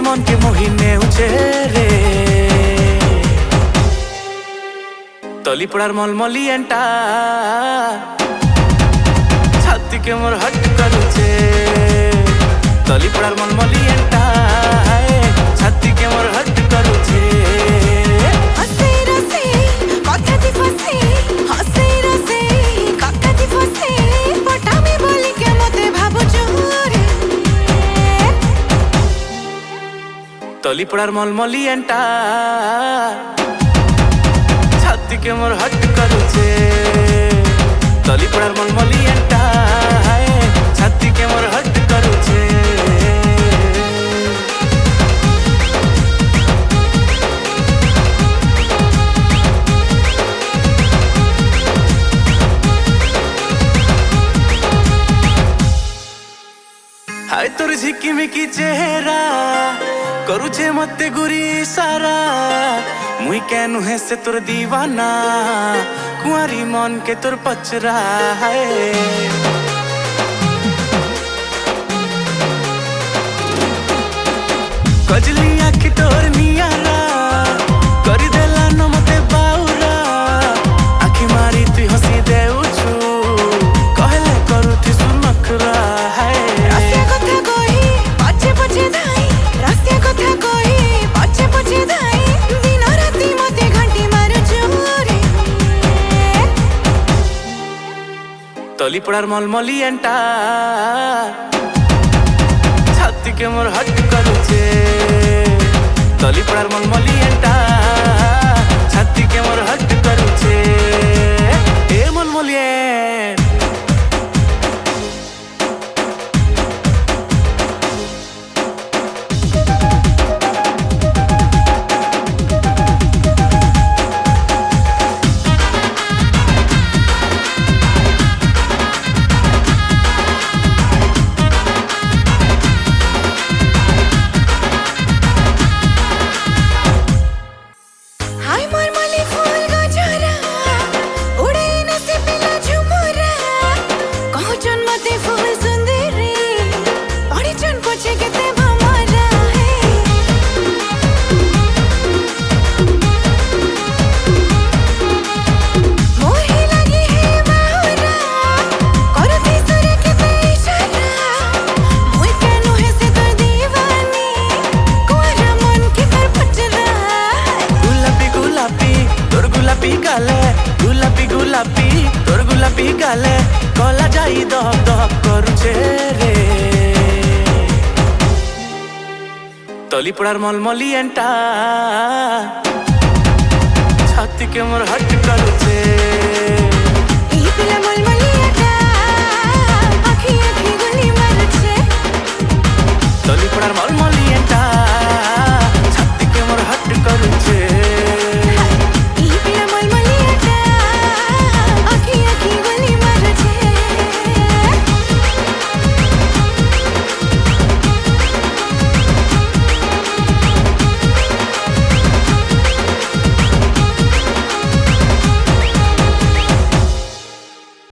मन के मोहिने उछे रे तली पड़ार मलमली एंटा छाती के मोर हट करुचे तली पड़ार मलमली एंटा छाती के मोर हट करुचे हसे रसे कथाती फसे हसे रसे कथाती फसे पटामी बोली के मते भाबो जोरे तली पड़ार मलमली एंटा छाती के मोर हट करुचे तली पड़ार मलमली एंटा छाती के मोर हट करुचे हाय तोर झिकिमिकी चेहरा करुचे मते गुरी सारा मुई केनु है से तोर दीवाना कुंवारी मन के तोर पचरा है कजली आखी तोर नियारा करी देला न मते बाउरा आखी मारी तु हसी देउछु कहले करू थी सुनखरा है रस्या कथा कोई पछे पछे धाई रस्या कथा कोई पछे पछे धाई दिन राती मते घंटी मारो जोरे तली पड़ार मलमली एंटा छाती के मोर हट करुचे तली पड़ार मलमली एंटा छाती के मोर हट करुचे ए मलमली गुलाबी गुलाबी तोर गुलाबी गाले गला जाई दहक दहक करुचे रे तली पड़ार मलमली एंटा छाती के मोर हट करुचे ई पिला मलमली एंटा आखी आखी गुली मारुचे तली पड़ार